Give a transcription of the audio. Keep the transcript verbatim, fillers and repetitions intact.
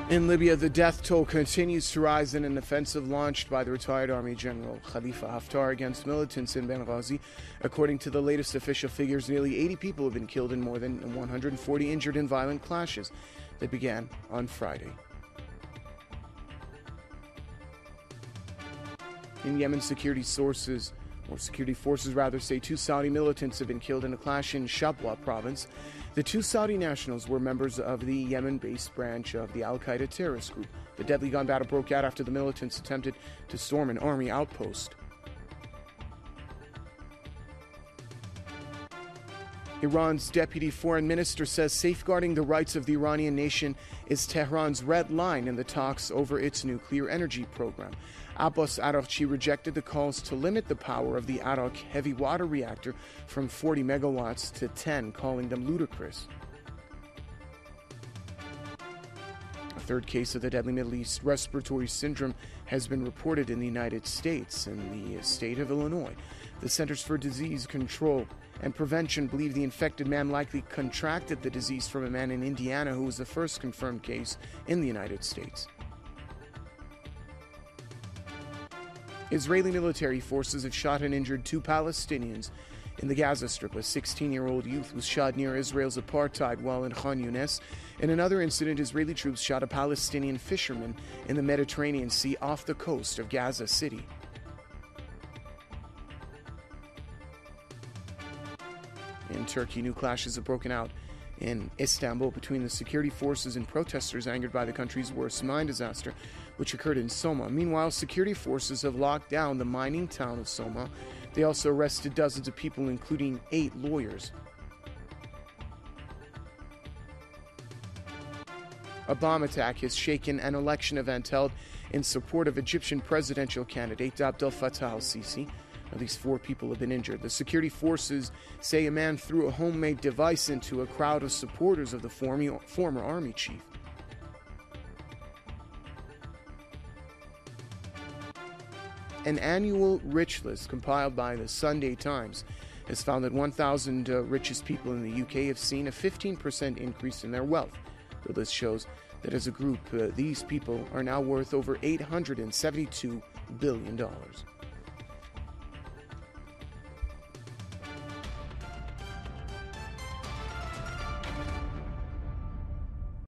In Libya, the death toll continues to rise in an offensive launched by the retired Army General Khalifa Haftar against militants in Benghazi. According to the latest official figures, nearly eighty people have been killed and more than one hundred forty injured in violent clashes that began on Friday. In Yemen, security sources, or security forces rather, say two Saudi militants have been killed in a clash in Shabwa province. The two Saudi nationals were members of the Yemen-based branch of the Al-Qaeda terrorist group. The deadly gun battle broke out after the militants attempted to storm an army outpost. Iran's deputy foreign minister says safeguarding the rights of the Iranian nation is Tehran's red line in the talks over its nuclear energy program. Abbas Araghchi rejected the calls to limit the power of the Arak heavy water reactor from forty megawatts to ten, calling them ludicrous. A third case of the deadly Middle East respiratory syndrome has been reported in the United States, in the state of Illinois. The Centers for Disease Control and Prevention believe the infected man likely contracted the disease from a man in Indiana who was the first confirmed case in the United States. Israeli military forces have shot and injured two Palestinians in the Gaza Strip. A sixteen-year-old youth was shot near Israel's apartheid wall in Khan Yunis. In another incident, Israeli troops shot a Palestinian fisherman in the Mediterranean Sea off the coast of Gaza City. In Turkey, new clashes have broken out in Istanbul between the security forces and protesters angered by the country's worst mine disaster, which occurred in Soma. Meanwhile, security forces have locked down the mining town of Soma. They also arrested dozens of people, including eight lawyers. A bomb attack has shaken an election event held in support of Egyptian presidential candidate Abdel Fattah al-Sisi. At least four people have been injured. The security forces say a man threw a homemade device into a crowd of supporters of the former, former army chief. An annual rich list compiled by the Sunday Times has found that one thousand uh, richest people in the U K have seen a fifteen percent increase in their wealth. The list shows that as a group, uh, these people are now worth over eight hundred seventy-two billion dollars.